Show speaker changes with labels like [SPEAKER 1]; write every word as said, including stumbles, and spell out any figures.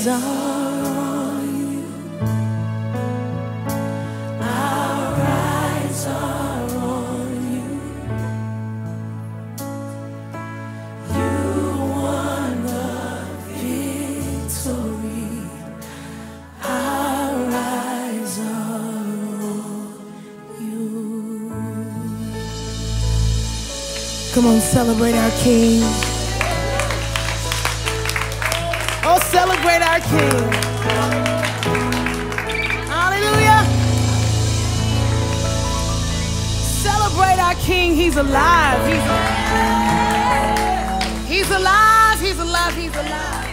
[SPEAKER 1] eyes are on you. Our eyes are on you. You won the victory. Our eyes are on you. Come on, celebrate our King. Oh, celebrate our King. Hallelujah. Celebrate our King. He's alive. He's alive. He's alive. He's alive. He's alive.